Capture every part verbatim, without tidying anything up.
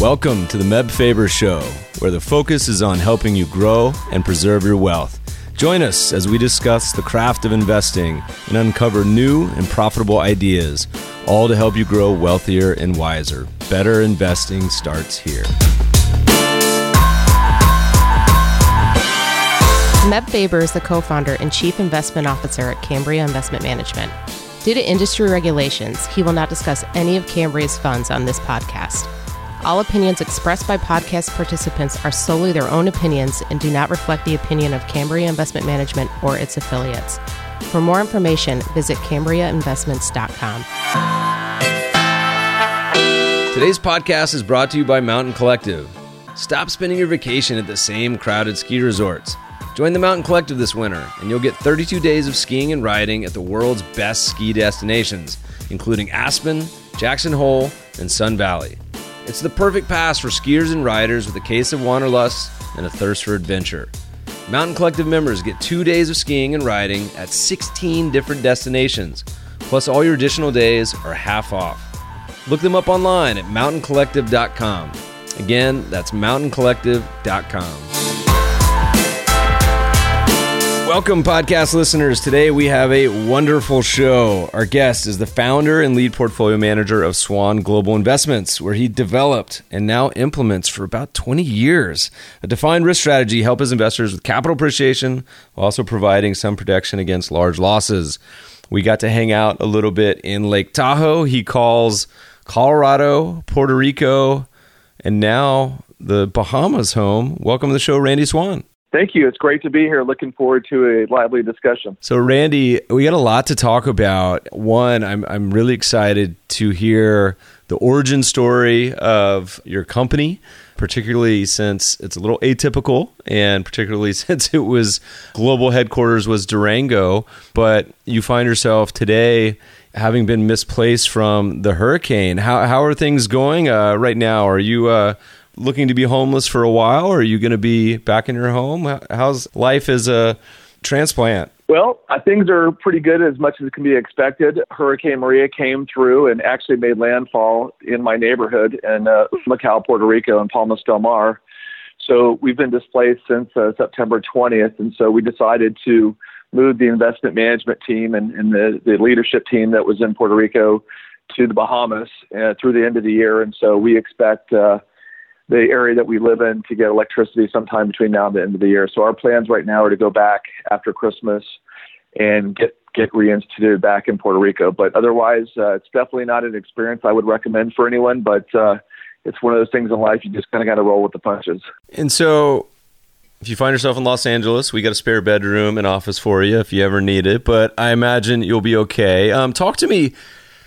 Welcome to the Meb Faber Show, where the focus is on helping you grow and preserve your wealth. Join us as we discuss the craft of investing and uncover new and profitable ideas, all to help you grow wealthier and wiser. Better investing starts here. Meb Faber is the co-founder and chief investment officer at Cambria Investment Management. Due to industry regulations, he will not discuss any of Cambria's funds on this podcast. All opinions expressed by podcast participants are solely their own opinions and do not reflect the opinion of Cambria Investment Management or its affiliates. For more information, visit cambria investments dot com. Today's podcast is brought to you by Mountain Collective. Stop spending your vacation at the same crowded ski resorts. Join the Mountain Collective this winter, and you'll get thirty-two days of skiing and riding at the world's best ski destinations, including Aspen, Jackson Hole, and Sun Valley. It's the perfect pass for skiers and riders with a case of wanderlust and a thirst for adventure. Mountain Collective members get two days of skiing and riding at sixteen different destinations, plus all your additional days are half off. Look them up online at mountain collective dot com. Again, that's mountain collective dot com. Welcome, podcast listeners. Today we have a wonderful show. Our guest is the founder and lead portfolio manager of Swan Global Investments, where he developed and now implements for about twenty years a defined risk strategy to help his investors with capital appreciation while also providing some protection against large losses. We got to hang out a little bit in Lake Tahoe. He calls Colorado, Puerto Rico, and now the Bahamas home. Welcome to the show, Randy Swan. Thank you. It's great to be here. Looking forward to a lively discussion. So, Randy, we got a lot to talk about. One, I'm I'm really excited to hear the origin story of your company, particularly since it's a little atypical, and particularly since it was global headquarters was Durango, but you find yourself today having been misplaced from the hurricane. How how are things going uh, right now? Are you uh, looking to be homeless for a while, or are you going to be back in your home? How's life as a transplant? Well, uh, things are pretty good as much as can be expected. Hurricane Maria came through and actually made landfall in my neighborhood in uh, Macau, Puerto Rico, and Palmas del Mar. So we've been displaced since uh, September twentieth, and so we decided to move the investment management team and, and the, the leadership team that was in Puerto Rico to the Bahamas uh, through the end of the year. And so we expect uh, the area that we live in to get electricity sometime between now and the end of the year. So our plans right now are to go back after Christmas and get, get reinstituted back in Puerto Rico. But otherwise, uh, it's definitely not an experience I would recommend for anyone, but uh, it's one of those things in life you just kind of got to roll with the punches. And so if you find yourself in Los Angeles, we got a spare bedroom and office for you if you ever need it, but I imagine you'll be okay. Um, talk to me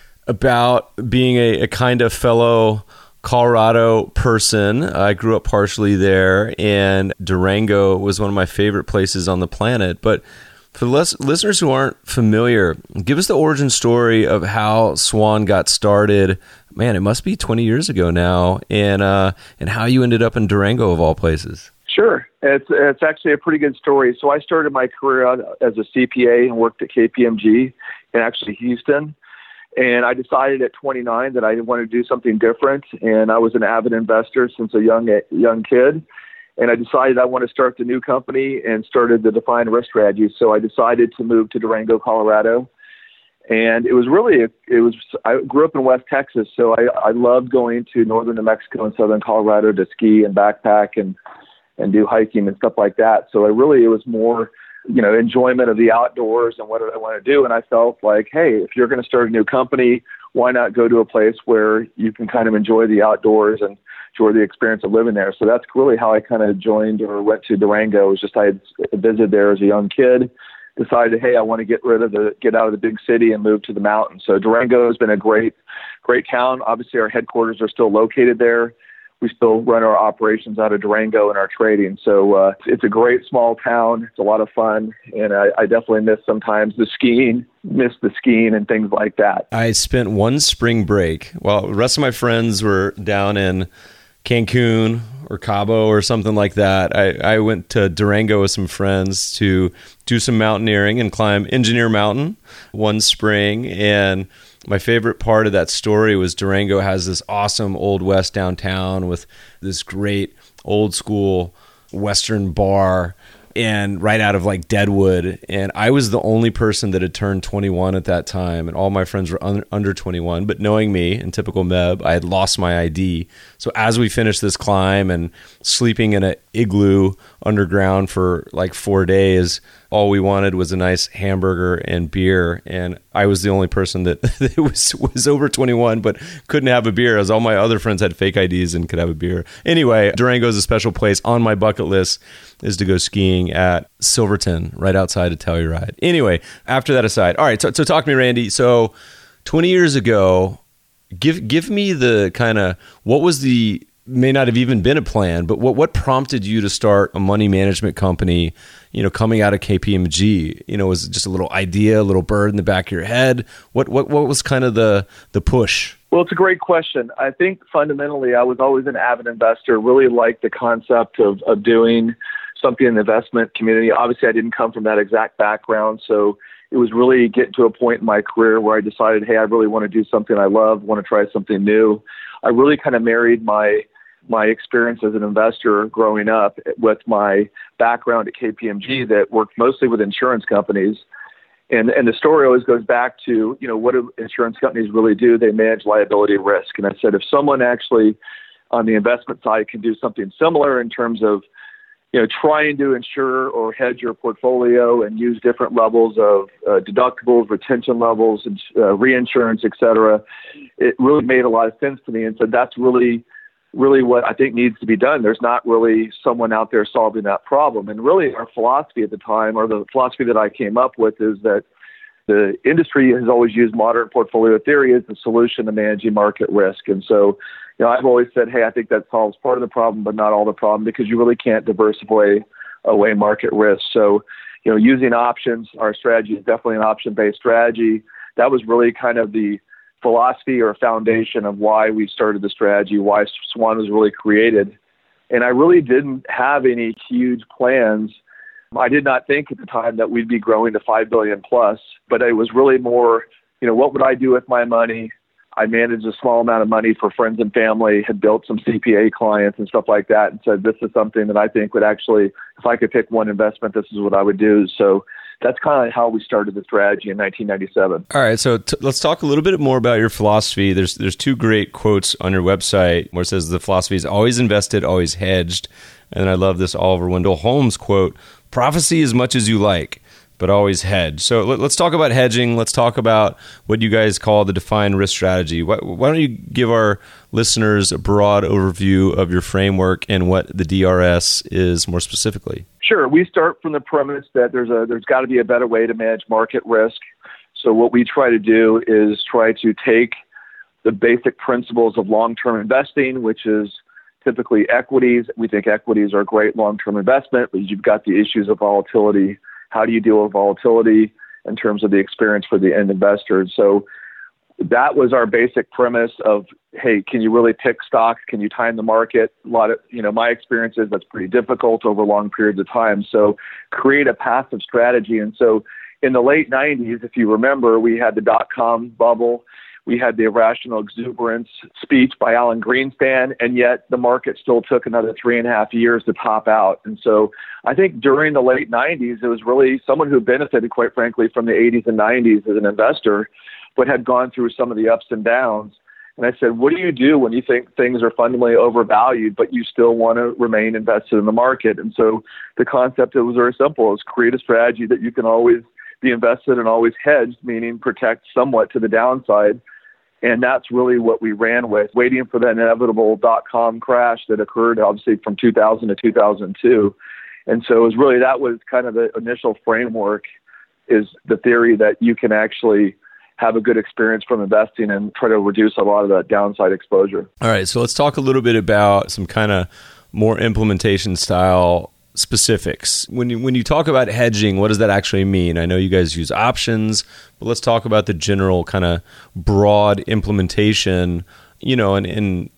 about being a, a kind of fellow Colorado person. I grew up partially there, and Durango was one of my favorite places on the planet. But for the les- listeners who aren't familiar, give us the origin story of how Swan got started. Man, it must be twenty years ago now, and uh, and how you ended up in Durango of all places. Sure. It's it's actually a pretty good story. So I started my career out as a C P A and worked at K P M G in actually Houston. And I decided at twenty-nine that I wanted to do something different. And I was an avid investor since a young young kid. And I decided I want to start the new company and started the defined risk strategy. So I decided to move to Durango, Colorado. And it was really, it was, I grew up in West Texas. So I, I loved going to northern New Mexico and southern Colorado to ski and backpack and, and do hiking and stuff like that. So I really, it was more, you know, enjoyment of the outdoors and what did I want to do. And I felt like, hey, if you're going to start a new company, why not go to a place where you can kind of enjoy the outdoors and enjoy the experience of living there. So that's really how I kind of joined or went to Durango. It was just I had visited there as a young kid, decided, hey, I want to get rid of the, get out of the big city and move to the mountains. So Durango has been a great, great town. Obviously, our headquarters are still located there. We still run our operations out of Durango and our trading. So uh, it's a great small town. It's a lot of fun. And I, I definitely miss sometimes the skiing, miss the skiing and things like that. I spent one spring break while the rest of my friends were down in Cancun or Cabo or something like that. I, I went to Durango with some friends to do some mountaineering and climb Engineer Mountain one spring. And my favorite part of that story was Durango has this awesome Old West downtown with this great old school Western bar, and right out of like Deadwood. And I was the only person that had turned twenty-one at that time, and all my friends were un- under twenty-one. But knowing me, in typical Meb, I had lost my I D. So as we finished this climb and sleeping in an igloo underground for like four days, all we wanted was a nice hamburger and beer. And I was the only person that, that was was over twenty-one but couldn't have a beer, as all my other friends had fake I Ds and could have a beer. Anyway, Durango is a special place. On my bucket list is to go skiing at Silverton, right outside of Telluride. Anyway, after that aside, all right, so, so talk to me, Randy. So twenty years ago, give give me the kind of, what was the, may not have even been a plan, but what, what prompted you to start a money management company, you know, coming out of K P M G? You know, was it just a little idea, a little bird in the back of your head? What what what was kind of the the push? Well, it's a great question. I think fundamentally I was always an avid investor, really liked the concept of, of doing something in the investment community. Obviously, I didn't come from that exact background, so it was really getting to a point in my career where I decided, hey, I really want to do something I love, want to try something new. I really kind of married my my experience as an investor growing up with my background at K P M G that worked mostly with insurance companies. And and the story always goes back to, you know, what do insurance companies really do? They manage liability risk. And I said, if someone actually on the investment side can do something similar in terms of, you know, trying to insure or hedge your portfolio and use different levels of uh, deductibles, retention levels, and uh, reinsurance, et cetera, it really made a lot of sense to me. And so that's really, really what I think needs to be done. There's not really someone out there solving that problem. And really our philosophy at the time, or the philosophy that I came up with, is that the industry has always used modern portfolio theory as the solution to managing market risk. And so, you know, I've always said, hey, I think that solves part of the problem, but not all the problem, because you really can't diversify away market risk. So, you know, using options, our strategy is definitely an option-based strategy. That was really kind of the philosophy or foundation of why we started the strategy, why Swan was really created. And I really didn't have any huge plans. I did not think at the time that we'd be growing to five billion plus, but it was really more, you know, what would I do with my money? I managed a small amount of money for friends and family, had built some C P A clients and stuff like that, and said, this is something that I think would actually, if I could pick one investment, this is what I would do. So that's kind of how we started the strategy in nineteen ninety-seven. All right, so t- let's talk a little bit more about your philosophy. There's there's two great quotes on your website where it says the philosophy is always invested, always hedged. And I love this Oliver Wendell Holmes quote, prophecy as much as you like, but always hedge. So let, let's talk about hedging. Let's talk about what you guys call the defined risk strategy. Why, why don't you give our listeners a broad overview of your framework and what the D R S is more specifically? Sure. We start from the premise that there's a there's got to be a better way to manage market risk. So what we try to do is try to take the basic principles of long-term investing, which is typically equities. We think equities are a great long-term investment, but you've got the issues of volatility. How do you deal with volatility in terms of the experience for the end investor? So that was our basic premise of, hey, can you really pick stocks? Can you time the market? A lot of, you know, my experience is that's pretty difficult over long periods of time. So create a passive strategy. And so in the late nineties, if you remember, we had the dot-com bubble. We had the irrational exuberance speech by Alan Greenspan, and yet the market still took another three and a half years to top out. And so I think during the late nineties, it was really someone who benefited, quite frankly, from the eighties and nineties as an investor, but had gone through some of the ups and downs. And I said, what do you do when you think things are fundamentally overvalued, but you still want to remain invested in the market? And so the concept, it was very simple, is create a strategy that you can always be invested and always hedged, meaning protect somewhat to the downside. And that's really what we ran with, waiting for that inevitable dot-com crash that occurred, obviously, from two thousand to two thousand two. And so it was really, that was kind of the initial framework, is the theory that you can actually have a good experience from investing and try to reduce a lot of that downside exposure. All right, so let's talk a little bit about some kind of more implementation style specifics. When you, when you talk about hedging, what does that actually mean? I know you guys use options, but let's talk about the general kind of broad implementation, you know, and, and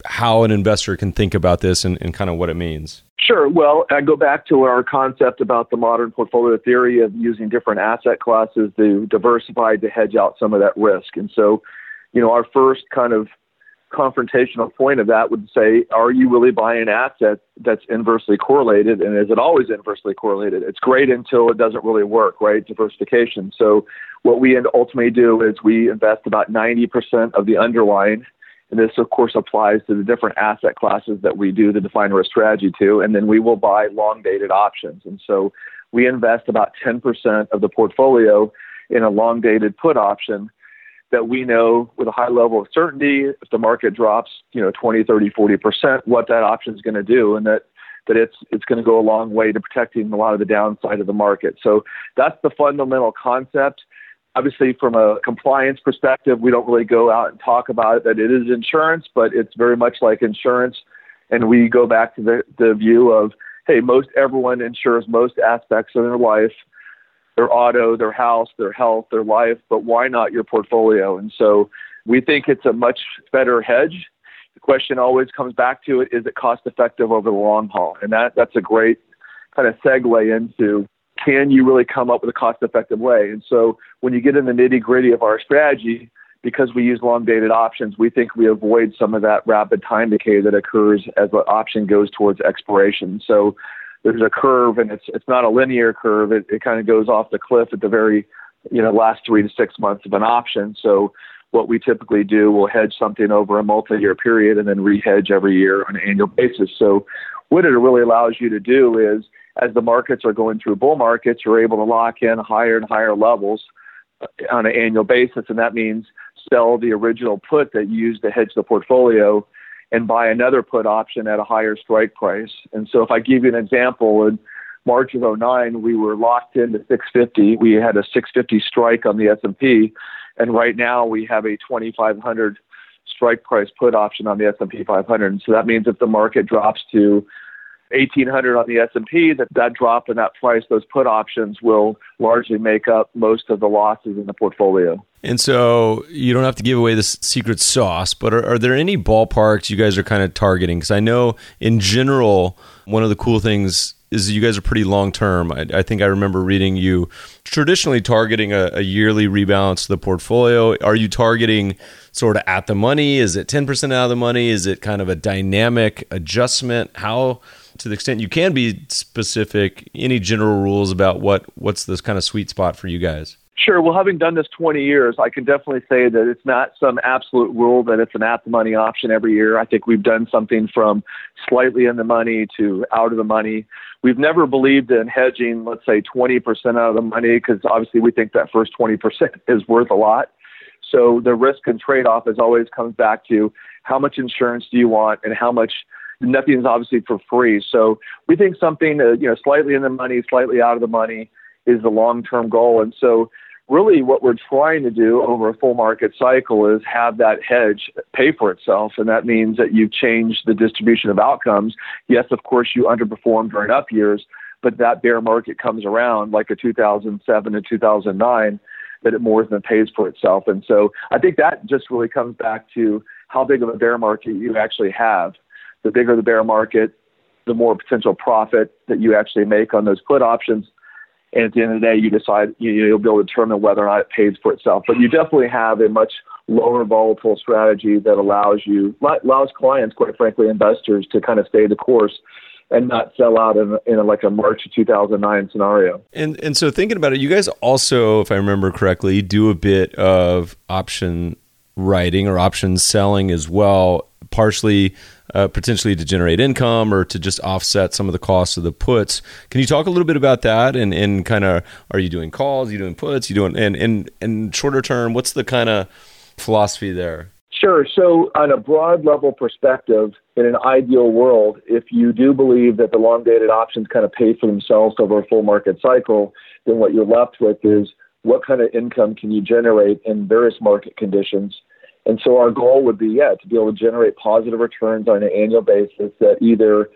how an investor can think about this and, and kind of what it means. Sure. Well, I go back to our concept about the modern portfolio theory of using different asset classes to diversify to hedge out some of that risk. And so, you know, our first kind of confrontational point of that would say, are you really buying an asset that's inversely correlated? And is it always inversely correlated? It's great until it doesn't really work, right? Diversification. So what we ultimately do is we invest about ninety percent of the underlying. And this, of course, applies to the different asset classes that we do the define risk strategy to. And then we will buy long-dated options. And so we invest about ten percent of the portfolio in a long-dated put option that we know with a high level of certainty, if the market drops, you know, twenty, thirty, forty percent, what that option is going to do, and that, that it's it's going to go a long way to protecting a lot of the downside of the market. So that's the fundamental concept. Obviously, from a compliance perspective, we don't really go out and talk about it, that it is insurance, but it's very much like insurance. And we go back to the, the view of, hey, most everyone insures most aspects of their life, their auto, their house, their health, their life, but why not your portfolio? And so we think it's a much better hedge. The question always comes back to it, is it cost effective over the long haul? And that that's a great kind of segue into, can you really come up with a cost effective way? And so when you get in the nitty gritty of our strategy, because we use long dated options, we think we avoid some of that rapid time decay that occurs as the option goes towards expiration. So there's a curve, and it's it's not a linear curve. It, it kind of goes off the cliff at the very, you know, last three to six months of an option. So what we typically do, we'll hedge something over a multi-year period and then re-hedge every year on an annual basis. So what it really allows you to do is, as the markets are going through bull markets, you're able to lock in higher and higher levels on an annual basis. And that means sell the original put that you used to hedge the portfolio and buy another put option at a higher strike price. And so if I give you an example, in March of oh nine, we were locked into six fifty. We had a six fifty strike on the S and P. And right now we have a twenty-five hundred strike price put option on the S and P five hundred. And so that means if the market drops to eighteen hundred on the S and P, that, that drop in that price, those put options will largely make up most of the losses in the portfolio. And so you don't have to give away this secret sauce, but are, are there any ballparks you guys are kind of targeting? Because I know in general, one of the cool things is you guys are pretty long-term. I, I think I remember reading you traditionally targeting a, a yearly rebalance to the portfolio. Are you targeting sort of at the money? Is it ten percent out of the money? Is it kind of a dynamic adjustment? How, to the extent you can be specific, any general rules about what what's this kind of sweet spot for you guys? Sure. Well, having done this twenty years, I can definitely say that it's not some absolute rule that it's an at-the-money option every year. I think we've done something from slightly in the money to out of the money. We've never believed in hedging, let's say, twenty percent out of the money, because obviously we think that first twenty percent is worth a lot. So the risk and trade-off is always comes back to how much insurance do you want and how much. Nothing is obviously for free. So we think something, uh, you know, slightly in the money, slightly out of the money is the long-term goal. And so really what we're trying to do over a full market cycle is have that hedge pay for itself. And that means that you've changed the distribution of outcomes. Yes, of course, you underperformed during up years, but that bear market comes around like a two thousand seven to two thousand nine, that it more than pays for itself. And so I think that just really comes back to how big of a bear market you actually have. The bigger the bear market, the more potential profit that you actually make on those put options. And at the end of the day, you decide, you, you'll be able to determine whether or not it pays for itself. But you definitely have a much lower volatile strategy that allows you, allows clients, quite frankly, investors, to kind of stay the course and not sell out in, in a, like a March of two thousand nine scenario. And and so thinking about it, you guys also, if I remember correctly, do a bit of option writing or option selling as well, partially uh, potentially to generate income or to just offset some of the costs of the puts. Can you talk a little bit about that? And, and kind of, are you doing calls? Are you doing puts? Are you doing, and, and, and shorter term, what's the kind of philosophy there? Sure. So on a broad level perspective, in an ideal world, if you do believe that the long dated options kind of pay for themselves over a full market cycle, then what you're left with is what kind of income can you generate in various market conditions. And so our goal would be, yeah, to be able to generate positive returns on an annual basis that either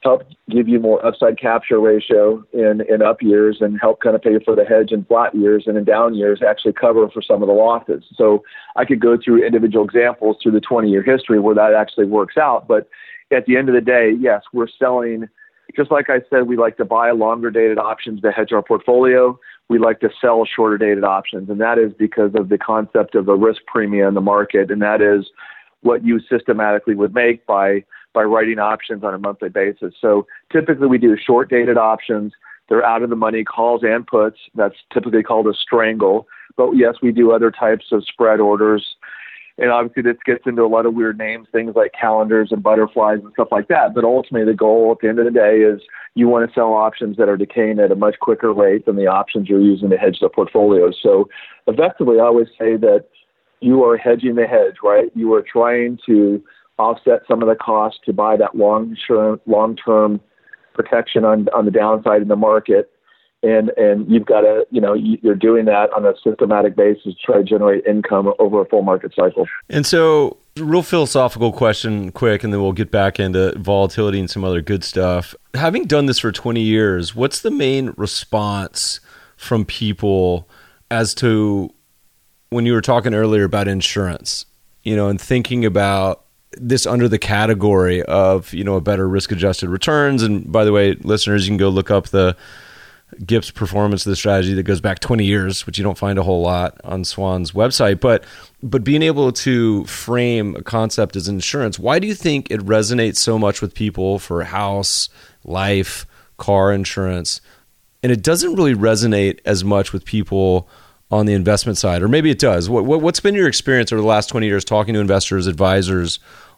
help give you more upside capture ratio in, in up years and help kind of pay for the hedge in flat years, and in down years actually cover for some of the losses. So I could go through individual examples through the twenty-year history where that actually works out. But at the end of the day, yes, we're selling, just like I said, we like to buy longer dated options to hedge our portfolio. We like to sell shorter dated options. And that is because of the concept of a risk premium in the market. And that is what you systematically would make by by writing options on a monthly basis. So typically we do short dated options. They're out of the money calls and puts. That's typically called a strangle. But yes, we do other types of spread orders. And obviously this gets into a lot of weird names, things like calendars and butterflies and stuff like that. But ultimately the goal at the end of the day is you want to sell options that are decaying at a much quicker rate than the options you're using to hedge the portfolio. So effectively, I always say that you are hedging the hedge, right? You are trying to offset some of the cost to buy that long-term, long-term protection on, on the downside in the market. And, and you've got to, you know, you're doing that on a systematic basis to try to generate income over a full market cycle. And so, real philosophical question, quick, and then we'll get back into volatility and some other good stuff. Having done this for twenty years, what's the main response from people as to when you were talking earlier about insurance, you know, and thinking about this under the category of, you know, a better risk-adjusted returns? And by the way, listeners, you can go look up the G I P's performance of the strategy that goes back twenty years, which you don't find a whole lot on Swan's website. But but being able to frame a concept as insurance, why do you think it resonates so much with people for house, life, car insurance, and it doesn't really resonate as much with people on the investment side? Or maybe it does. What, what, what's been your experience over the last twenty years talking to investors, advisors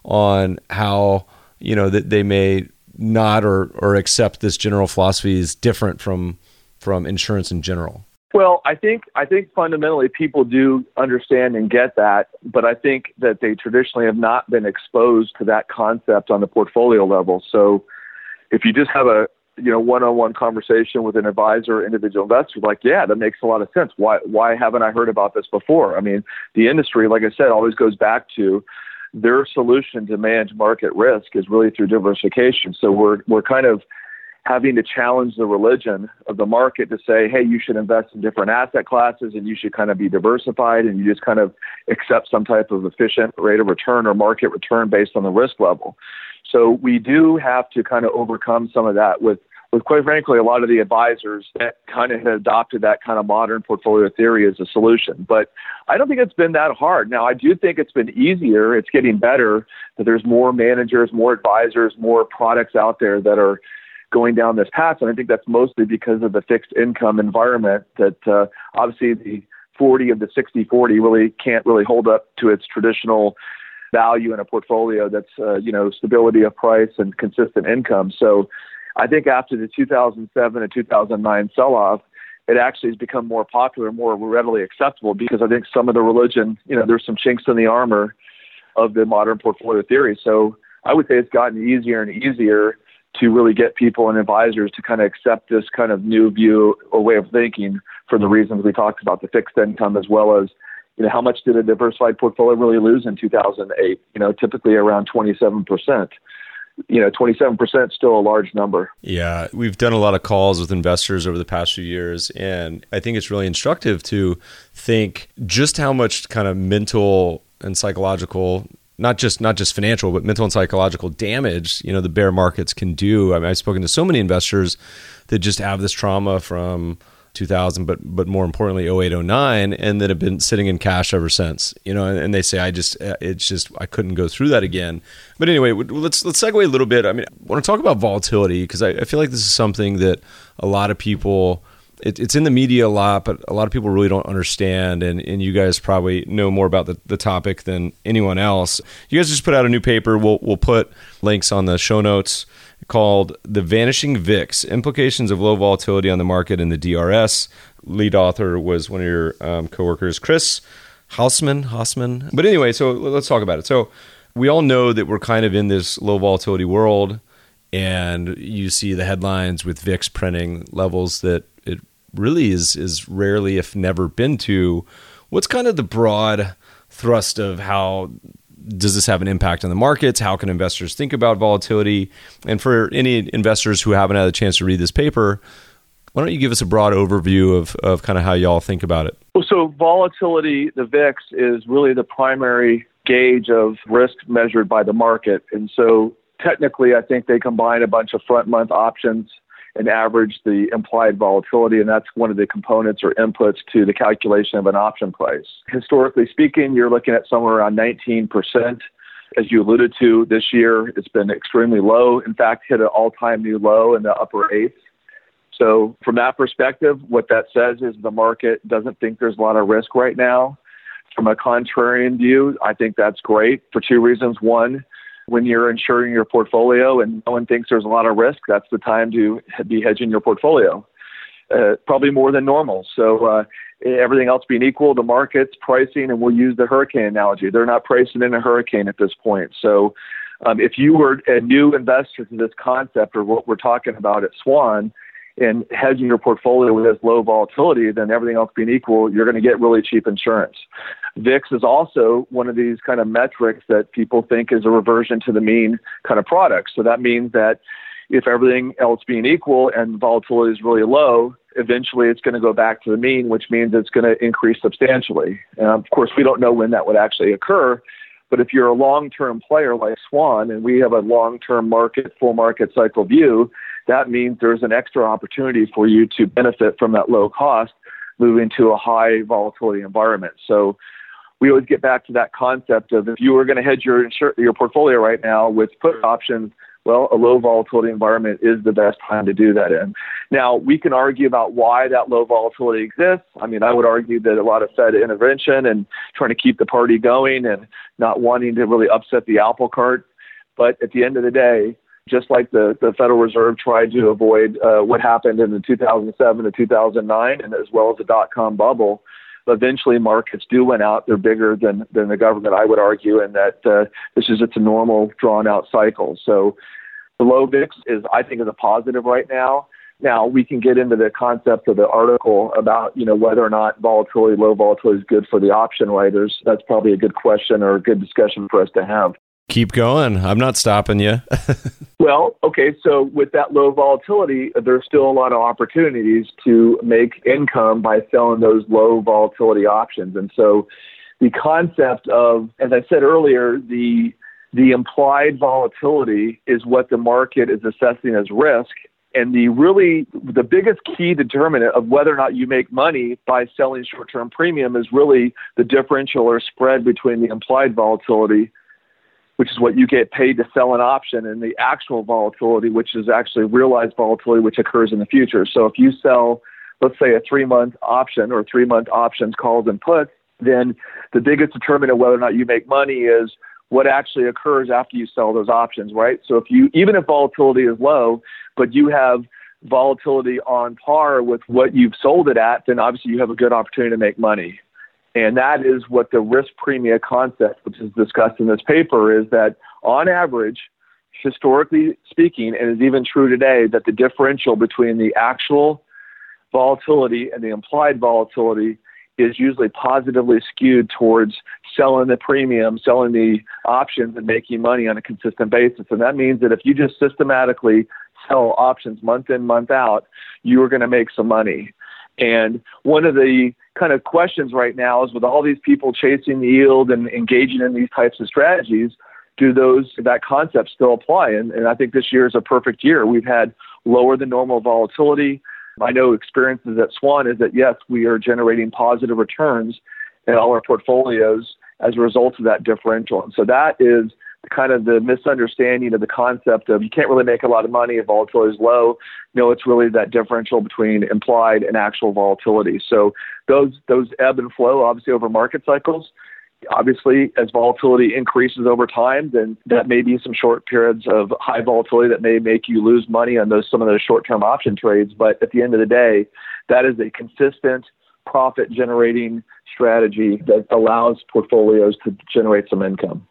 on how, you know, that they may not or or accept this general philosophy is different from from insurance in general? Well, I think I think fundamentally people do understand and get that, but I think that they traditionally have not been exposed to that concept on the portfolio level. So if you just have a you know one-on-one conversation with an advisor or individual investor, like, yeah, that makes a lot of sense. Why why haven't I heard about this before? I mean, the industry, like I said, always goes back to their solution to manage market risk is really through diversification. So we're we're kind of having to challenge the religion of the market to say, hey, you should invest in different asset classes and you should kind of be diversified and you just kind of accept some type of efficient rate of return or market return based on the risk level. So we do have to kind of overcome some of that with, with quite frankly, a lot of the advisors that kind of had adopted that kind of modern portfolio theory as a solution. But I don't think it's been that hard. Now, I do think it's been easier. It's getting better that there's more managers, more advisors, more products out there that are going down this path. And I think that's mostly because of the fixed income environment that uh, obviously the forty of the sixty forty really can't really hold up to its traditional value in a portfolio that's, uh, you know, stability of price and consistent income. So I think after the two thousand seven and two thousand nine sell-off, it actually has become more popular, more readily acceptable because I think some of the religion, you know, there's some chinks in the armor of the modern portfolio theory. So I would say it's gotten easier and easier to really get people and advisors to kind of accept this kind of new view or way of thinking for the reasons we talked about, the fixed income, as well as, you know, how much did a diversified portfolio really lose in two thousand eight? You know, typically around twenty-seven percent. You know, twenty-seven percent is still a large number. Yeah, we've done a lot of calls with investors over the past few years, and I think it's really instructive to think just how much kind of mental and psychological, not just not just financial, but mental and psychological damage, you know, the bear markets can do. I mean, I've spoken to so many investors that just have this trauma from two thousand, but but more importantly, oh eight, oh nine, and that have been sitting in cash ever since. You know, and, and they say, I just, it's just, I couldn't go through that again. But anyway, let's let's segue a little bit. I mean, I want to talk about volatility because I, I feel like this is something that a lot of people, it, it's in the media a lot, but a lot of people really don't understand. And, and you guys probably know more about the, the topic than anyone else. You guys just put out a new paper. We'll we'll put links on the show notes, called The Vanishing V I X, Implications of Low Volatility on the Market in the D R S. Lead author was one of your um, coworkers, Chris Hausman. Hausman. But anyway, so let's talk about it. So we all know that we're kind of in this low volatility world, and you see the headlines with V I X printing levels that it really is, is rarely, if never, been to. What's kind of the broad thrust of how does this have an impact on the markets? How can investors think about volatility? And for any investors who haven't had a chance to read this paper, why don't you give us a broad overview of, of kind of how y'all think about it? Well, so volatility, the V I X, is really the primary gauge of risk measured by the market. And so technically, I think they combine a bunch of front month options and average the implied volatility, and that's one of the components or inputs to the calculation of an option price. Historically speaking, you're looking at somewhere around nineteen percent. As you alluded to, this year it's been extremely low. In fact, hit an all-time new low in the upper eighth. So from that perspective, what that says is the market doesn't think there's a lot of risk right now. From a contrarian view, I think that's great for two reasons. One, when you're insuring your portfolio and no one thinks there's a lot of risk, that's the time to be hedging your portfolio, uh, probably more than normal. So uh, everything else being equal, the market's pricing, and we'll use the hurricane analogy. They're not pricing in a hurricane at this point. So um, if you were a new investor to this concept or what we're talking about at Swan, and hedging your portfolio with this low volatility, then everything else being equal, you're going to get really cheap insurance. V I X is also one of these kind of metrics that people think is a reversion to the mean kind of product. So that means that if everything else being equal and volatility is really low, eventually it's going to go back to the mean, which means it's going to increase substantially. And of course, we don't know when that would actually occur. But if you're a long-term player like Swan, and we have a long-term market, full market cycle view, that means there's an extra opportunity for you to benefit from that low cost, moving to a high volatility environment. So we always get back to that concept of if you were going to hedge your insur- your portfolio right now with put options, well, a low volatility environment is the best time to do that in. Now, we can argue about why that low volatility exists. I mean, I would argue that a lot of Fed intervention and trying to keep the party going and not wanting to really upset the apple cart. But at the end of the day, just like the, the Federal Reserve tried to avoid uh, what happened in the two thousand seven to two thousand nine, and as well as the dot-com bubble, eventually markets do win out. They're bigger than, than the government, I would argue, and that uh, this is it's a normal drawn-out cycle. So the low V I X is, I think, is a positive right now. Now, we can get into the concept of the article about, you know, whether or not volatility, low volatility is good for the option writers. That's probably a good question or a good discussion for us to have. Keep going. I'm not stopping you. Well, okay, so with that low volatility, there's still a lot of opportunities to make income by selling those low volatility options. And so the concept of, as I said earlier, the the implied volatility is what the market is assessing as risk. And the really, the biggest key determinant of whether or not you make money by selling short-term premium is really the differential or spread between the implied volatility, which is what you get paid to sell an option, and the actual volatility, which is actually realized volatility, which occurs in the future. So if you sell, let's say, a three-month option or three-month options, calls, and puts, then the biggest determinant of whether or not you make money is what actually occurs after you sell those options, right? So if you, even if volatility is low, but you have volatility on par with what you've sold it at, then obviously you have a good opportunity to make money. And that is what the risk premia concept, which is discussed in this paper, is that on average, historically speaking, and is even true today, that the differential between the actual volatility and the implied volatility is usually positively skewed towards selling the premium, selling the options, and making money on a consistent basis. And that means that if you just systematically sell options month in, month out, you are going to make some money. And one of the kind of questions right now is, with all these people chasing the yield and engaging in these types of strategies, do those that concept still apply? And, and I think this year is a perfect year. We've had lower than normal volatility. I know experiences at Swan is that, yes, we are generating positive returns in all our portfolios as a result of that differential. And so that is kind of the misunderstanding of the concept of you can't really make a lot of money if volatility is low. No, it's really that differential between implied and actual volatility. So those those ebb and flow, obviously, over market cycles. Obviously, as volatility increases over time, then that may be some short periods of high volatility that may make you lose money on those some of those short-term option trades. But at the end of the day, that is a consistent profit-generating strategy that allows portfolios to generate some income.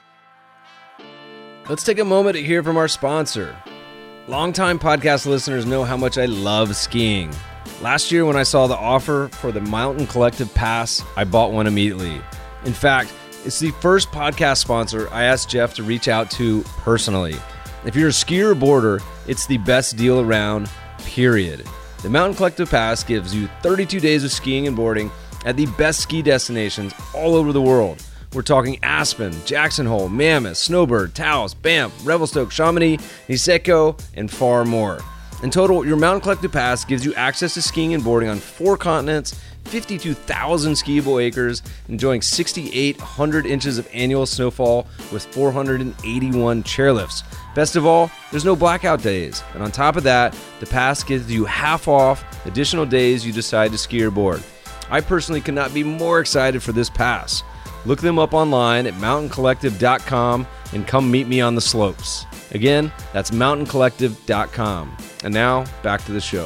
Let's take a moment to hear from our sponsor. Longtime podcast listeners know how much I love skiing. Last year when I saw the offer for the Mountain Collective Pass, I bought one immediately. In fact, It's the first podcast sponsor I asked Jeff to reach out to personally. If you're a skier or boarder, it's the best deal around, period. The Mountain Collective Pass gives you thirty-two days of skiing and boarding at the best ski destinations all over the world. We're talking Aspen, Jackson Hole, Mammoth, Snowbird, Taos, Banff, Revelstoke, Chamonix, Niseko, and far more. In total, your Mountain Collective Pass gives you access to skiing and boarding on four continents, fifty-two thousand skiable acres, enjoying six thousand eight hundred inches of annual snowfall with four hundred eighty-one chairlifts. Best of all, there's no blackout days. And on top of that, the pass gives you half off additional days you decide to ski or board. I personally could not be more excited for this pass. Look them up online at mountain collective dot com and come meet me on the slopes. Again, that's mountain collective dot com. And now, back to the show.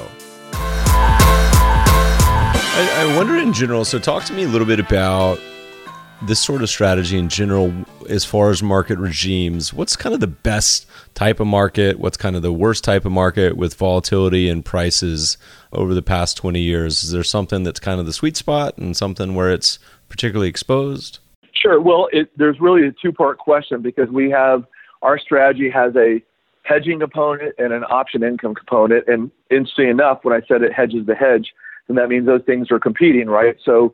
I, I wonder in general, so talk to me a little bit about this sort of strategy in general as far as market regimes. What's kind of the best type of market? What's kind of the worst type of market with volatility and prices over the past twenty years? Is there something that's kind of the sweet spot and something where it's particularly exposed? Sure. Well, it, there's really a two-part question because we have, our strategy has a hedging component and an option income component. And interestingly enough, when I said it hedges the hedge, then that means those things are competing, right? So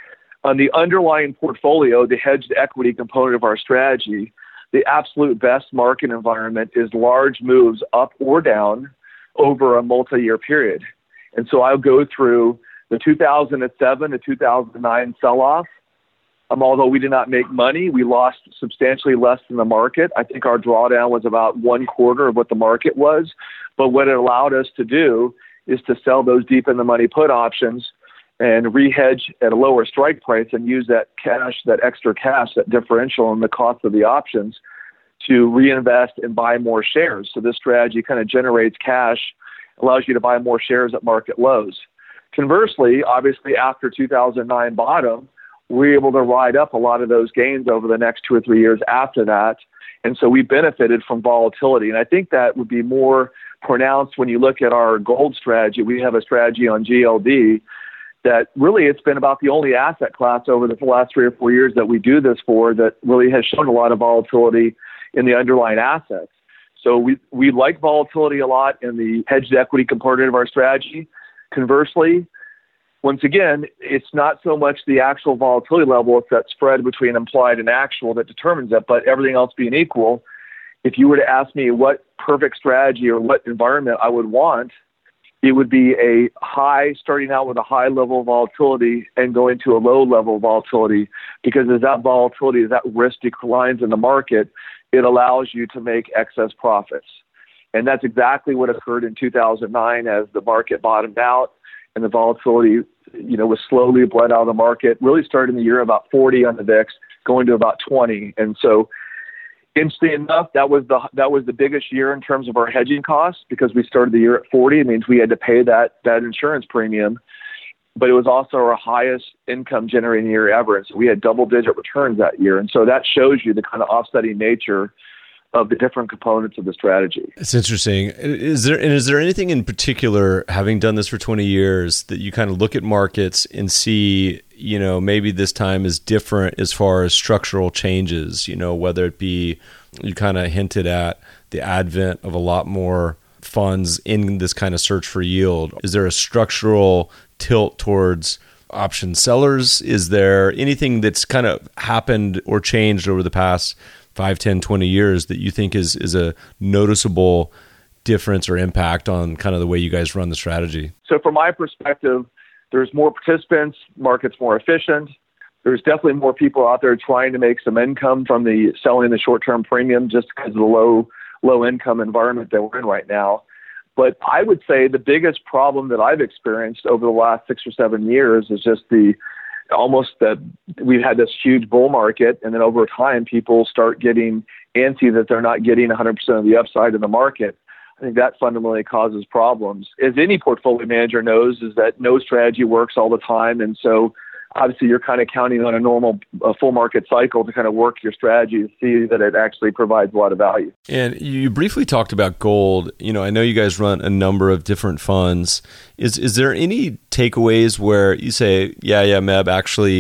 on the underlying portfolio, the hedged equity component of our strategy, the absolute best market environment is large moves up or down over a multi-year period. And so I'll go through the two thousand seven to two thousand nine sell-off. Um, although we did not make money, we lost substantially less than the market. I think our drawdown was about one quarter of what the market was. But what it allowed us to do is to sell those deep in the money put options and re-hedge at a lower strike price and use that cash, that extra cash, that differential in the cost of the options to reinvest and buy more shares. So this strategy kind of generates cash, allows you to buy more shares at market lows. Conversely, obviously after two thousand nine bottom, we were able to ride up a lot of those gains over the next two or three years after that. And so we benefited from volatility. And I think that would be more pronounced when you look at our gold strategy. We have a strategy on G L D that really it's been about the only asset class over the last three or four years that we do this for that really has shown a lot of volatility in the underlying assets. So we, we like volatility a lot in the hedged equity component of our strategy. Conversely, once again, it's not so much the actual volatility level, it's that spread between implied and actual that determines it, but everything else being equal, if you were to ask me what perfect strategy or what environment I would want, it would be a high, starting out with a high level of volatility and going to a low level of volatility, because as that volatility, as that risk declines in the market, it allows you to make excess profits. And that's exactly what occurred in two thousand nine as the market bottomed out and the volatility, you know, was slowly bled out of the market, really started in the year about forty on the V I X, going to about twenty. And so interestingly enough, that was the that was the biggest year in terms of our hedging costs because we started the year at forty. It means we had to pay that that insurance premium, but it was also our highest income generating year ever. And so we had double digit returns that year. And so that shows you the kind of offsetting nature of the different components of the strategy. It's interesting. Is there and is there anything in particular, having done this for twenty years, that you kind of look at markets and see, you know, maybe this time is different as far as structural changes, you know, whether it be, you kind of hinted at the advent of a lot more funds in this kind of search for yield. Is there a structural tilt towards option sellers? Is there anything that's kind of happened or changed over the past five, ten, twenty years that you think is is a noticeable difference or impact on kind of the way you guys run the strategy? So from my perspective, there's more participants, market's more efficient. There's definitely more people out there trying to make some income from the selling the short-term premium just because of the low low income environment that we're in right now. But I would say the biggest problem that I've experienced over the last six or seven years is just the almost that we've had this huge bull market, and then over time people start getting antsy that they're not getting one hundred percent of the upside in the market. I think that fundamentally causes problems. As any portfolio manager knows, is that no strategy works all the time, and so obviously you're kind of counting on a normal a full market cycle to kind of work your strategy and see that it actually provides a lot of value. And you briefly talked about gold. You know, I know you guys run a number of different funds. Is is there any takeaways where you say, yeah, yeah, Meb, actually,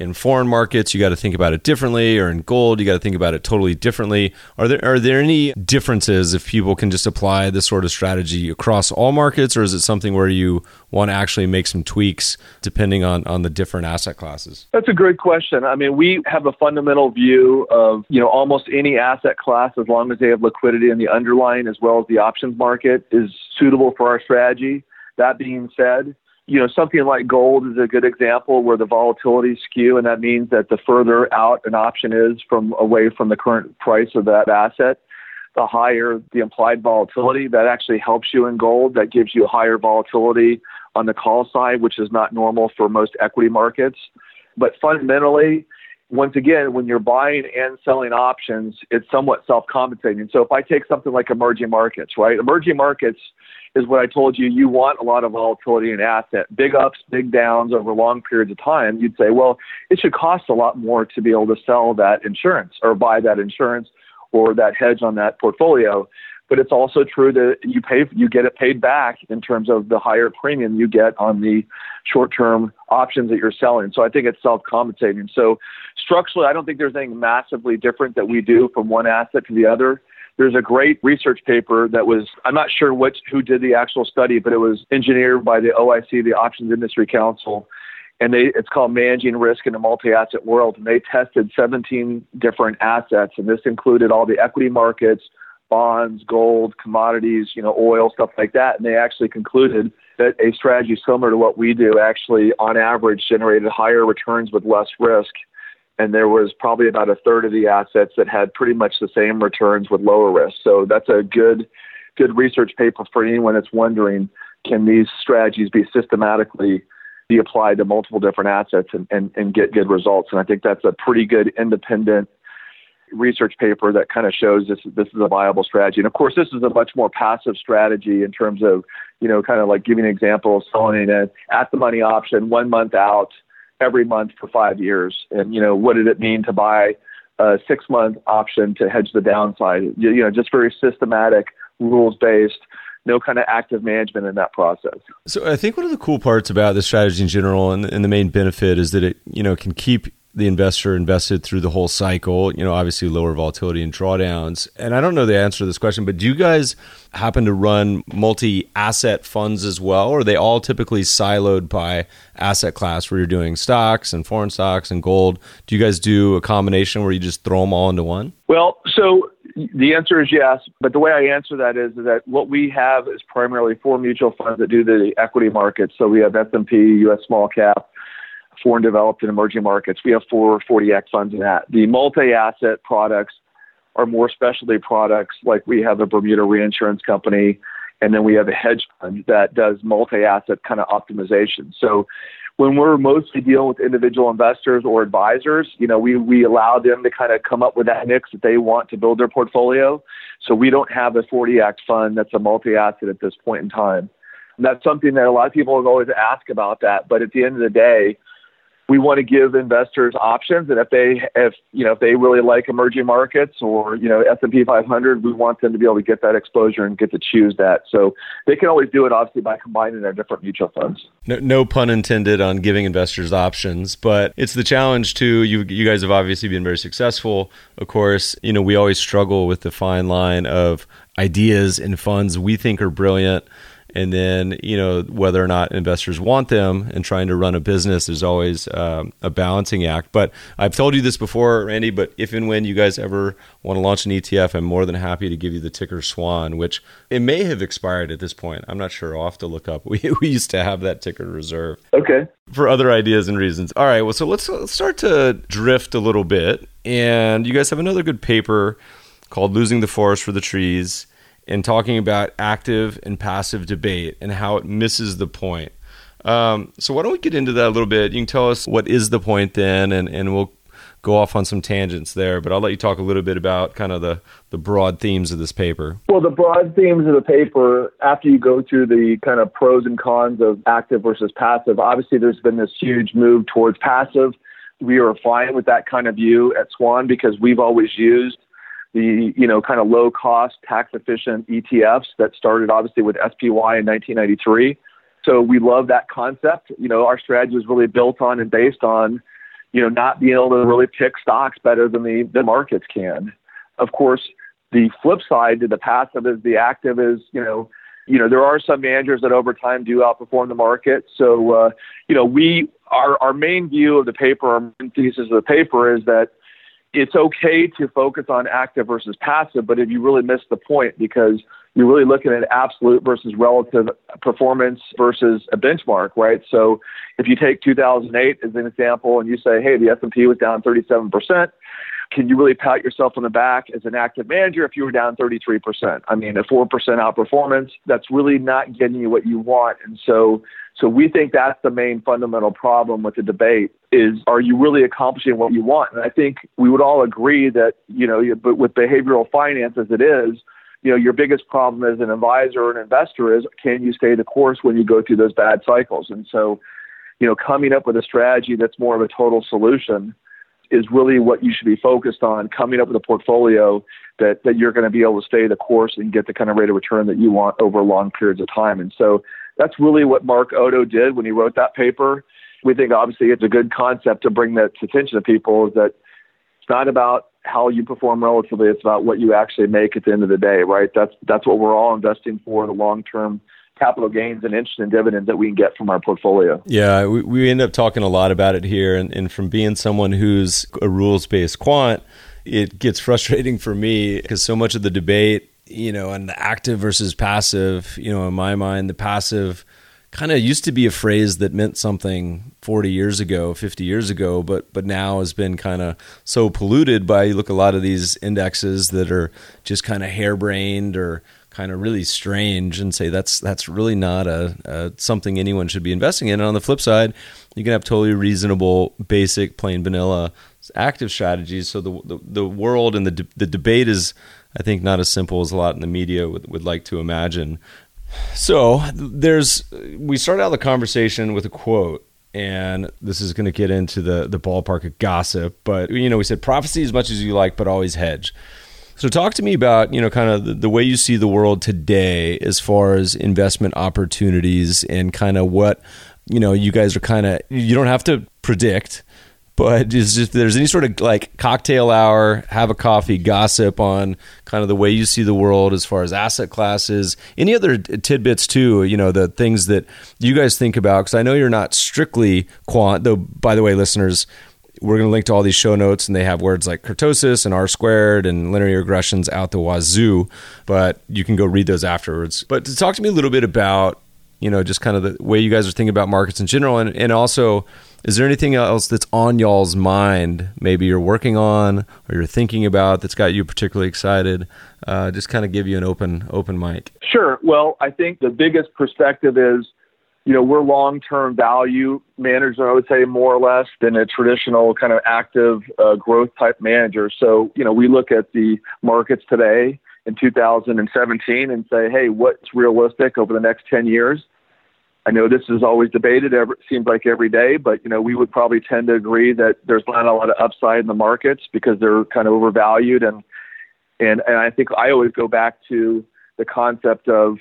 in foreign markets, you got to think about it differently, or in gold, you got to think about it totally differently. Are there are there any differences if people can just apply this sort of strategy across all markets, or is it something where you want to actually make some tweaks depending on, on the different asset classes? That's a great question. I mean, we have a fundamental view of, you know, almost any asset class, as long as they have liquidity in the underlying as well as the options market, is suitable for our strategy. That being said, you know, something like gold is a good example where the volatility skew, and that means that the further out an option is from away from the current price of that asset, the higher the implied volatility. That actually helps you in gold. That gives you higher volatility on the call side, which is not normal for most equity markets. But fundamentally, once again, when you're buying and selling options, it's somewhat self-compensating. So if I take something like emerging markets, right? Emerging markets is what I told you, you want a lot of volatility in asset, big ups, big downs over long periods of time. You'd say, well, it should cost a lot more to be able to sell that insurance or buy that insurance or that hedge on that portfolio. But it's also true that you pay, you get it paid back in terms of the higher premium you get on the short-term options that you're selling. So I think it's self-compensating. So structurally, I don't think there's anything massively different that we do from one asset to the other. There's a great research paper that was, I'm not sure which who did the actual study, but it was engineered by the O I C, the Options Industry Council, and they it's called Managing Risk in a Multi-Asset World. And they tested seventeen different assets, and this included all the equity markets, bonds, gold, commodities, you know, oil, stuff like that. And they actually concluded that a strategy similar to what we do actually, on average, generated higher returns with less risk. And there was probably about a third of the assets that had pretty much the same returns with lower risk. So that's a good, good research paper for anyone that's wondering, can these strategies be systematically be applied to multiple different assets and, and, and get good results? And I think that's a pretty good independent research paper that kind of shows this, this is a viable strategy. And of course, this is a much more passive strategy in terms of, you know, kind of like giving an example of selling an at the money option one month out every month for five years. And, you know, what did it mean to buy a six month option to hedge the downside? You, you know, just very systematic, rules based, no kind of active management in that process. So I think one of the cool parts about this strategy in general, and, and the main benefit, is that it, you know, can keep the investor invested through the whole cycle, you know, obviously lower volatility and drawdowns. And I don't know the answer to this question, but do you guys happen to run multi-asset funds as well? Or are they all typically siloed by asset class where you're doing stocks and foreign stocks and gold? Do you guys do a combination where you just throw them all into one? Well, so the answer is yes. But the way I answer that is, is that what we have is primarily four mutual funds that do the equity markets. So we have S and P, U S small cap, foreign developed and emerging markets. We have four forty X funds in that. The multi-asset products are more specialty products, like we have a Bermuda reinsurance company, and then we have a hedge fund that does multi-asset kind of optimization. So when we're mostly dealing with individual investors or advisors, you know, we, we allow them to kind of come up with that mix that they want to build their portfolio. So we don't have a forty X fund that's a multi-asset at this point in time. And that's something that a lot of people have always asked about that. But at the end of the day, we want to give investors options, and if they, if you know, if they really like emerging markets or you know S and P five hundred, we want them to be able to get that exposure and get to choose that. So they can always do it, obviously, by combining their different mutual funds. No, no pun intended on giving investors options, but it's the challenge too. You you guys have obviously been very successful. Of course, you know we always struggle with the fine line of ideas and funds we think are brilliant, and then, you know, whether or not investors want them, and trying to run a business is always um, a balancing act. But I've told you this before, Randy, but if and when you guys ever want to launch an E T F, I'm more than happy to give you the ticker SWAN, which it may have expired at this point. I'm not sure. I'll have to look up. We, we used to have that ticker reserve. Okay. For other ideas and reasons. All right. Well, so let's, let's start to drift a little bit. And you guys have another good paper called Losing the Forest for the Trees, and talking about active and passive debate and how it misses the point. Um, so why don't we get into that a little bit? You can tell us what is the point then, and, and we'll go off on some tangents there. But I'll let you talk a little bit about kind of the, the broad themes of this paper. Well, the broad themes of the paper, after you go through the kind of pros and cons of active versus passive, obviously there's been this huge move towards passive. We are fine with that kind of view at SWAN because we've always used the, you know, kind of low cost, tax efficient E T Fs that started obviously with S P Y in nineteen ninety-three. So we love that concept. You know, our strategy was really built on and based on you know, not being able to really pick stocks better than the, the markets can. Of course, the flip side to the passive is the active is, you know, you know, there are some managers that over time do outperform the market. So, uh, you know, we, our, our main view of the paper, our main thesis of the paper is that it's okay to focus on active versus passive, but if you really miss the point, because you're really looking at absolute versus relative performance versus a benchmark, right? So if you take two thousand eight as an example and you say, hey, the S and P was down thirty-seven percent, can you really pat yourself on the back as an active manager if you were down thirty-three percent? I mean, a four percent outperformance, that's really not getting you what you want. And so so we think that's the main fundamental problem with the debate is, are you really accomplishing what you want? And I think we would all agree that, you know, but with behavioral finance as it is, you know, your biggest problem as an advisor or an investor is, can you stay the course when you go through those bad cycles? And so, you know, coming up with a strategy that's more of a total solution is really what you should be focused on, coming up with a portfolio that, that you're going to be able to stay the course and get the kind of rate of return that you want over long periods of time. And so that's really what Mark Odo did when he wrote that paper. We think obviously it's a good concept to bring that to attention to people, is that it's not about how you perform relatively, it's about what you actually make at the end of the day, right? That's that's what we're all investing for, the long-term capital gains and interest and dividends that we can get from our portfolio. Yeah, we, we end up talking a lot about it here. And, and from being someone who's a rules-based quant, it gets frustrating for me because so much of the debate, you know, and the active versus passive, you know, in my mind, the passive kind of used to be a phrase that meant something forty years ago, fifty years ago, but but now has been kind of so polluted by, you look at a lot of these indexes that are just kind of harebrained or kind of really strange, and say that's that's really not a, a something anyone should be investing in. And on the flip side, you can have totally reasonable, basic, plain vanilla active strategies. So the the, the world and the de- the debate is, I think, not as simple as a lot in the media would, would like to imagine. So there's, we started out the conversation with a quote, and this is going to get into the, the ballpark of gossip, but, you know, we said prophecy as much as you like, but always hedge. So talk to me about, you know, kind of the, the way you see the world today as far as investment opportunities and kind of what, you know, you guys are kind of, you don't have to predict, but is if there's any sort of like cocktail hour, have a coffee, gossip on kind of the way you see the world as far as asset classes, any other tidbits too, you know, the things that you guys think about, because I know you're not strictly quant, though, by the way, listeners, we're going to link to all these show notes, and they have words like kurtosis and R squared and linear regressions out the wazoo, but you can go read those afterwards. But to talk to me a little bit about, you know, just kind of the way you guys are thinking about markets in general, and, and also, is there anything else that's on y'all's mind, maybe you're working on or you're thinking about that's got you particularly excited? Uh, just kind of give you an open open mic. Sure. Well, I think the biggest perspective is, you know, we're long-term value managers, I would say, more or less, than a traditional kind of active uh, growth type manager. So, you know, we look at the markets today in two thousand seventeen and say, hey, what's realistic over the next ten years? I know this is always debated, every, seems like every day, but, you know, we would probably tend to agree that there's not a lot of upside in the markets because they're kind of overvalued. And, and, and I think I always go back to the concept of,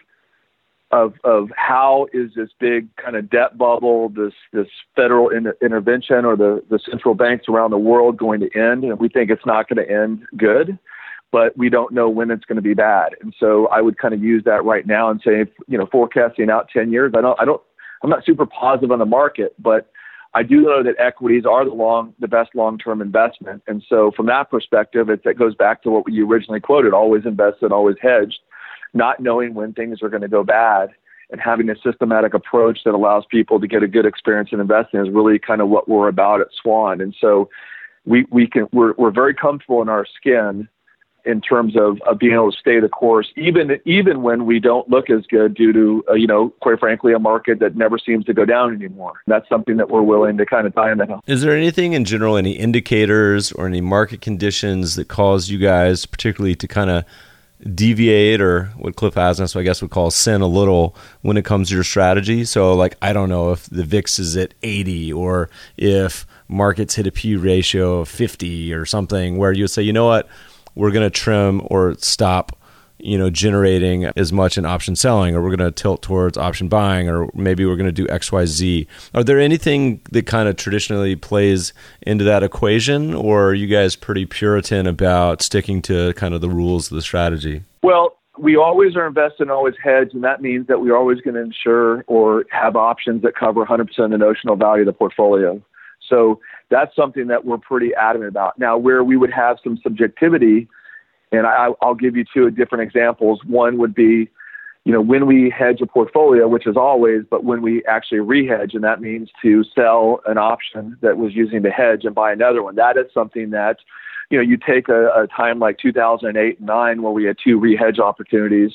of, of how is this big kind of debt bubble, this, this federal in, intervention or the, the central banks around the world going to end? And we think it's not going to end good, but we don't know when it's going to be bad. And so I would kind of use that right now and say, you know, forecasting out ten years, I don't, I don't, I'm not super positive on the market, but I do know that equities are the long, the best long-term investment. And so from that perspective, it, it goes back to what you originally quoted, always invested, always hedged, not knowing when things are going to go bad and having a systematic approach that allows people to get a good experience in investing is really kind of what we're about at Swan. And so we, we can, we're, we're very comfortable in our skin in terms of, of being able to stay the course, even even when we don't look as good due to, uh, you know, quite frankly, a market that never seems to go down anymore. That's something that we're willing to kind of tie in the hill. Is there anything in general, any indicators or any market conditions that cause you guys particularly to kind of deviate, or what Cliff Asness, I guess, would call sin a little when it comes to your strategy? So, like, I don't know if the V I X is at eighty or if markets hit a P ratio of fifty or something where you say, you know what, we're going to trim or stop, you know, generating as much in option selling, or we're going to tilt towards option buying, or maybe we're going to do X, Y, Z. Are there anything that kind of traditionally plays into that equation, or are you guys pretty Puritan about sticking to kind of the rules of the strategy? Well, we always are invested and always hedge, and that means that we're always going to insure or have options that cover one hundred percent of the notional value of the portfolio. So that's something that we're pretty adamant about. Now, where we would have some subjectivity, and I, I'll give you two different examples. One would be, you know, when we hedge a portfolio, which is always, but when we actually rehedge, and that means to sell an option that was using to hedge and buy another one. That is something that, you know, you take a, a time like two thousand eight and nine where we had two rehedge opportunities.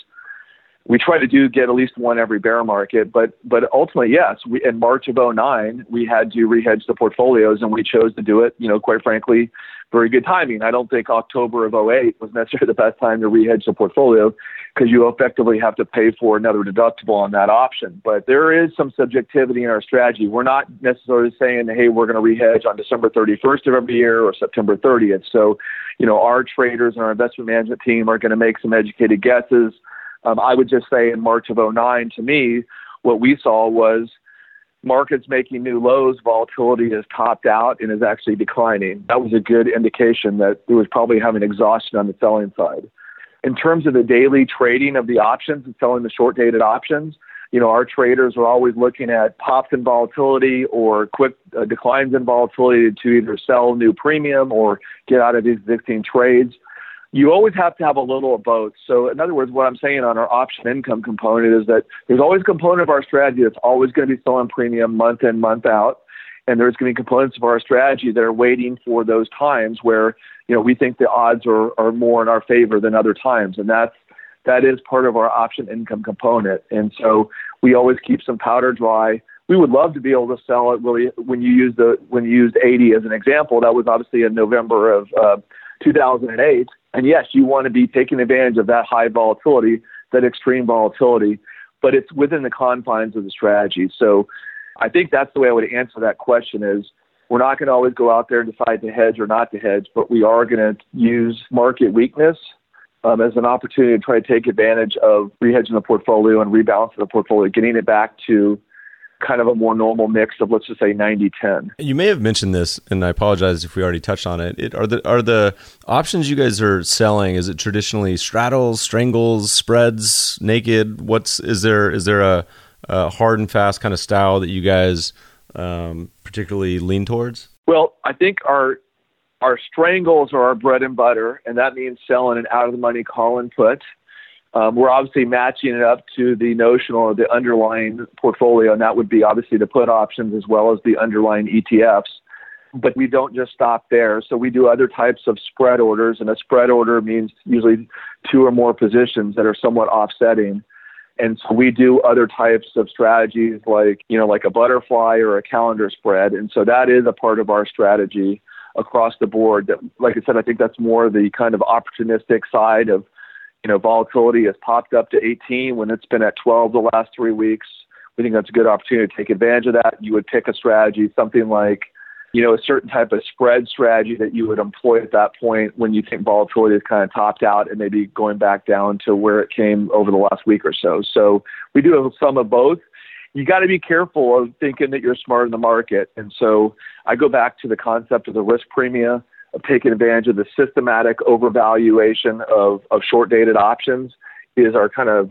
We try to do get at least one every bear market, but but ultimately, yes, we, in March of oh nine, we had to rehedge the portfolios, and we chose to do it, you know, quite frankly, very good timing. I don't think October of oh eight was necessarily the best time to rehedge the portfolio because you effectively have to pay for another deductible on that option. But there is some subjectivity in our strategy. We're not necessarily saying, hey, we're going to rehedge on December thirty-first of every year or September thirtieth. So, you know, our traders and our investment management team are going to make some educated guesses. Um, I would just say in March of oh nine, to me, what we saw was markets making new lows, volatility is topped out and is actually declining. That was a good indication that it was probably having exhaustion on the selling side. In terms of the daily trading of the options and selling the short-dated options, you know, our traders are always looking at pops in volatility or quick uh, declines in volatility to either sell new premium or get out of existing trades. You always have to have a little of both. So in other words, what I'm saying on our option income component is that there's always a component of our strategy that's always going to be selling premium month in, month out. And there's going to be components of our strategy that are waiting for those times where, you know, we think the odds are, are more in our favor than other times. And that's, that is part of our option income component. And so we always keep some powder dry. We would love to be able to sell it really when you use the, when you used eighty as an example. That was obviously in November of uh, two thousand eight. And yes, you want to be taking advantage of that high volatility, that extreme volatility, but it's within the confines of the strategy. So I think that's the way I would answer that question is we're not going to always go out there and decide to hedge or not to hedge, but we are going to use market weakness um, as an opportunity to try to take advantage of rehedging the portfolio and rebalancing the portfolio, getting it back to kind of a more normal mix of, let's just say, ninety ten. You may have mentioned this, and I apologize if we already touched on it. It are the are the options you guys are selling, is it traditionally straddles, strangles, spreads, naked? What's is there is there a, a hard and fast kind of style that you guys um, particularly lean towards? Well, I think our our strangles are our bread and butter, and that means selling an out of the money call and put. Um, we're obviously matching it up to the notional or the underlying portfolio, and that would be obviously the put options as well as the underlying E T Fs. But we don't just stop there. So we do other types of spread orders, and a spread order means usually two or more positions that are somewhat offsetting. And so we do other types of strategies like, you know, like a butterfly or a calendar spread. And so that is a part of our strategy across the board. That, like I said, I think that's more the kind of opportunistic side of, you know, volatility has popped up to eighteen when it's been at twelve the last three weeks. We think that's a good opportunity to take advantage of that. You would pick a strategy, something like, you know, a certain type of spread strategy that you would employ at that point when you think volatility is kind of topped out and maybe going back down to where it came over the last week or so. So we do have some of both. You got to be careful of thinking that you're smart in the market. And so I go back to the concept of the risk premia, of taking advantage of the systematic overvaluation of, of short-dated options is our kind of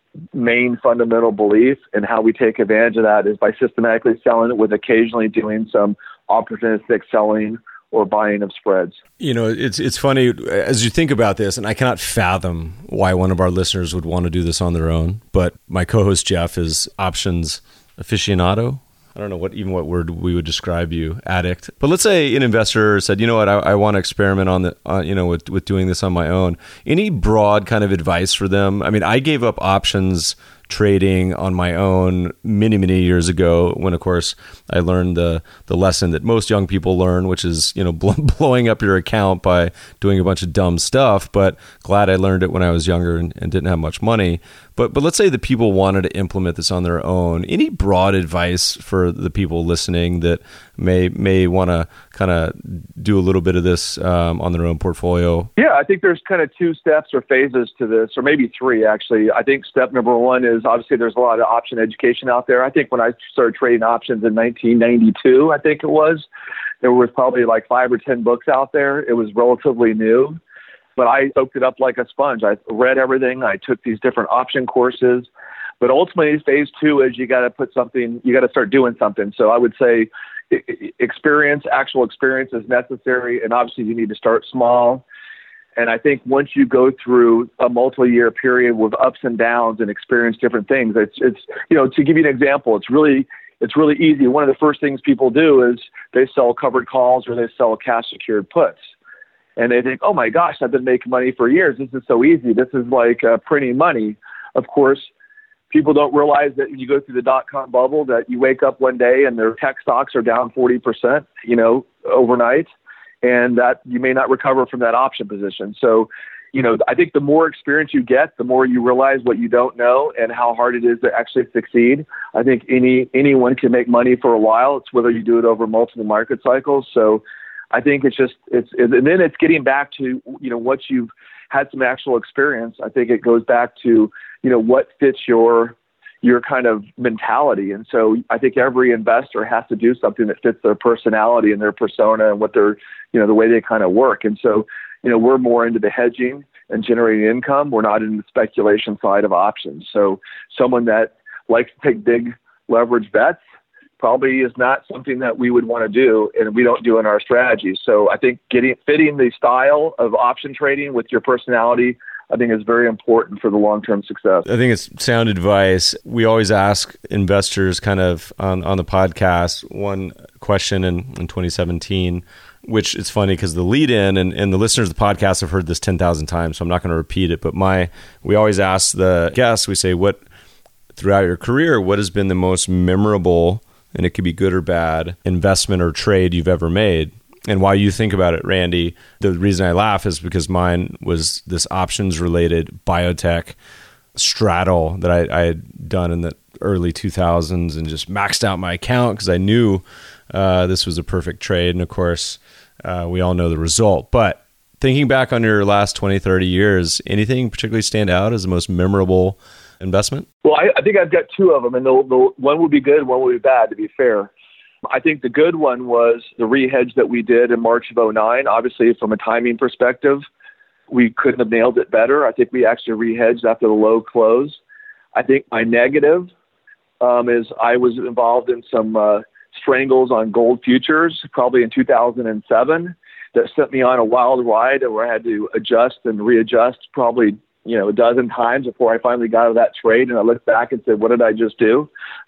main fundamental belief. And how we take advantage of that is by systematically selling it with occasionally doing some opportunistic selling or buying of spreads. You know, it's it's funny as you think about this, and I cannot fathom why one of our listeners would want to do this on their own, but my co-host Jeff is options aficionado. I don't know what even what word we would describe you, addict. But let's say an investor said, you know what, I, I want to experiment on the, uh, you know, with with doing this on my own. Any broad kind of advice for them? I mean, I gave up options trading on my own many, many years ago when, of course, I learned the the lesson that most young people learn, which is, you know, blow, blowing up your account by doing a bunch of dumb stuff. But glad I learned it when I was younger and, and didn't have much money. But but let's say that people wanted to implement this on their own. Any broad advice for the people listening that may may want to kind of do a little bit of this um, on their own portfolio? Yeah, I think there's kind of two steps or phases to this, or maybe three, actually. I think step number one is obviously there's a lot of option education out there. I think when I started trading options in nineteen ninety-two, I think it was, there was probably like five or ten books out there. It was relatively new, but I soaked it up like a sponge. I read everything. I took these different option courses. But ultimately, phase two is you got to put something, you got to start doing something. So I would say experience, actual experience is necessary. And obviously, you need to start small. And I think once you go through a multi-year period with ups and downs and experience different things, it's, it's, you know, to give you an example, it's really, it's really easy. One of the first things people do is they sell covered calls or they sell cash secured puts. And they think, oh my gosh, I've been making money for years. This is so easy. This is like uh, printing money. Of course, people don't realize that when you go through the dot-com bubble that you wake up one day and their tech stocks are down forty percent, you know, overnight, and that you may not recover from that option position. So, you know, I think the more experience you get, the more you realize what you don't know and how hard it is to actually succeed. I think any anyone can make money for a while. It's whether you do it over multiple market cycles. So I think it's just, it's, and then it's getting back to, you know, once you've had some actual experience, I think it goes back to, you know, what fits your, your kind of mentality. And so I think every investor has to do something that fits their personality and their persona and what they're, you know, the way they kind of work. And so, you know, we're more into the hedging and generating income. We're not in the speculation side of options. So someone that likes to take big leverage bets probably is not something that we would want to do, and we don't do in our strategy. So I think getting fitting the style of option trading with your personality, I think is very important for the long-term success. I think it's sound advice. We always ask investors kind of on, on the podcast one question in, in twenty seventeen, which is funny because the lead in and, and the listeners of the podcast have heard this ten thousand times, so I'm not going to repeat it. But my we always ask the guests, we say, what throughout your career, what has been the most memorable, and it could be good or bad, investment or trade you've ever made? And while you think about it, Randy, the reason I laugh is because mine was this options-related biotech straddle that I, I had done in the early two thousands and just maxed out my account because I knew uh, this was a perfect trade. And of course, uh, we all know the result. But thinking back on your last twenty, thirty years, anything particularly stand out as the most memorable investment? Well, I, I think I've got two of them, and the, the one would be good, one would be bad, to be fair. I think the good one was the re-hedge that we did in March of oh nine. Obviously, from a timing perspective, we couldn't have nailed it better. I think we actually re-hedged after the low close. I think my negative um, is I was involved in some uh, strangles on gold futures, probably in two thousand seven, that sent me on a wild ride where I had to adjust and readjust probably you know, a dozen times before I finally got out of that trade. And I looked back and said, what did I just do?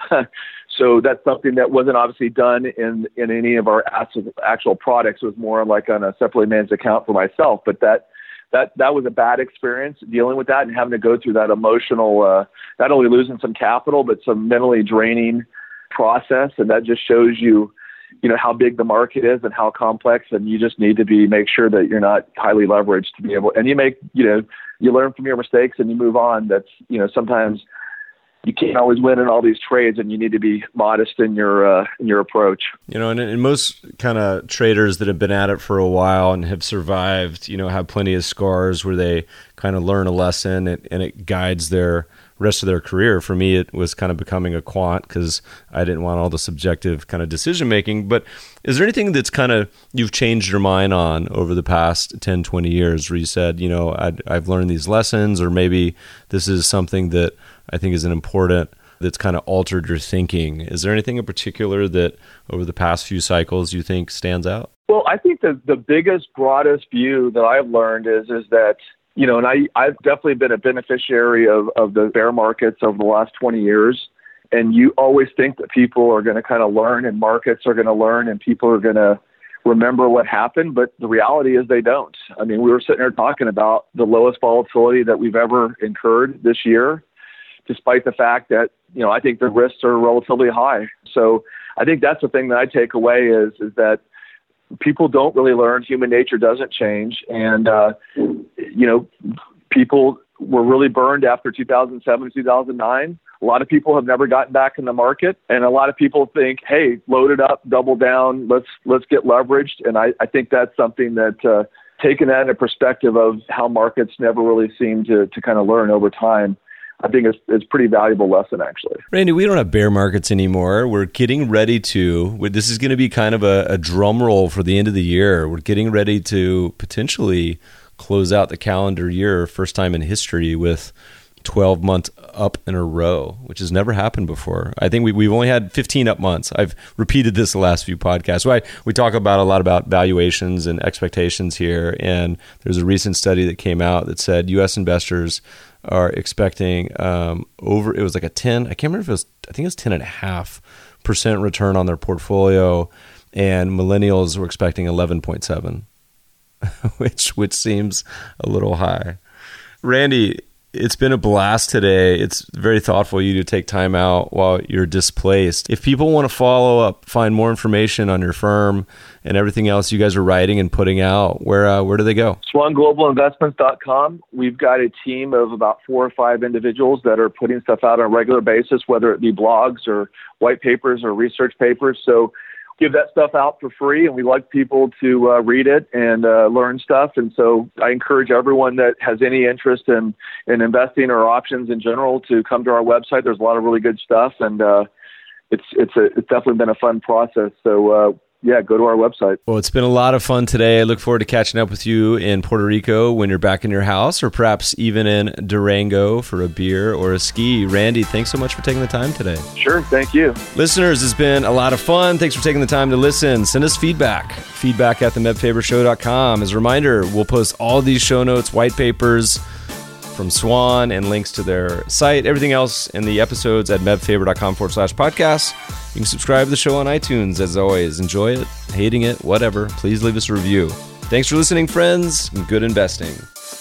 So that's something that wasn't obviously done in, in any of our actual products. It was more like on a separately managed account for myself. But that, that, that was a bad experience dealing with that and having to go through that emotional, uh, not only losing some capital, but some mentally draining process. And that just shows you, you know, how big the market is and how complex, and you just need to be, make sure that you're not highly leveraged to be able, and you make, you know, you learn from your mistakes and you move on. That's, you know, sometimes you can't always win in all these trades, and you need to be modest in your, uh, in your approach. You know, and, and most kind of traders that have been at it for a while and have survived, you know, have plenty of scars where they kind of learn a lesson and, and it guides their rest of their career. For me, it was kind of becoming a quant because I didn't want all the subjective kind of decision making. But is there anything that's kind of you've changed your mind on over the past ten, twenty years where you said, you know, I'd, I've learned these lessons, or maybe this is something that I think is an important that's kind of altered your thinking? Is there anything in particular that over the past few cycles you think stands out? Well, I think the, the biggest, broadest view that I've learned is, is that, you know, and I, I've definitely been a beneficiary of, of the bear markets over the last twenty years. And you always think that people are going to kind of learn and markets are going to learn and people are going to remember what happened. But the reality is they don't. I mean, we were sitting here talking about the lowest volatility that we've ever incurred this year, despite the fact that, you know, I think the risks are relatively high. So I think that's the thing that I take away is, is that people don't really learn. Human nature doesn't change. And, uh, you know, people were really burned after two thousand seven, two thousand nine. A lot of people have never gotten back in the market, and a lot of people think, hey, load it up, double down, let's let's get leveraged. And I, I think that's something that, uh, taking that in a perspective of how markets never really seem to, to kind of learn over time, I think it's, it's a pretty valuable lesson, actually. Randy, we don't have bear markets anymore. We're getting ready to, this is going to be kind of a, a drum roll for the end of the year. We're getting ready to potentially close out the calendar year, first time in history, with twelve months up in a row, which has never happened before. I think we, we've only had fifteen up months. I've repeated this the last few podcasts. So I, we talk about a lot about valuations and expectations here. And there's a recent study that came out that said U S investors are expecting um, over, it was like a ten, I can't remember if it was, I think it was ten and a half percent return on their portfolio. And millennials were expecting eleven point seven, which, which seems a little high. Randy, it's been a blast today. It's very thoughtful of you to take time out while you're displaced. If people want to follow up, find more information on your firm and everything else you guys are writing and putting out, where uh, where do they go? swan global investments dot com. We've got a team of about four or five individuals that are putting stuff out on a regular basis, whether it be blogs or white papers or research papers. So give that stuff out for free, and we like people to uh, read it and uh, learn stuff. And so I encourage everyone that has any interest in, in investing or options in general to come to our website. There's a lot of really good stuff, and uh, it's it's a, it's definitely been a fun process. So uh, yeah, go to our website. Well, it's been a lot of fun today. I look forward to catching up with you in Puerto Rico when you're back in your house, or perhaps even in Durango for a beer or a ski. Randy, thanks so much for taking the time today. Sure, thank you. Listeners, it's been a lot of fun. Thanks for taking the time to listen. Send us feedback. Feedback at the meb faber show dot com. As a reminder, we'll post all these show notes, white papers from Swan, and links to their site, everything else in the episodes at meb faber dot com forward slash podcast. You can subscribe to the show on iTunes. As always, enjoy it, hating it, whatever. Please leave us a review. Thanks for listening, friends, and good investing.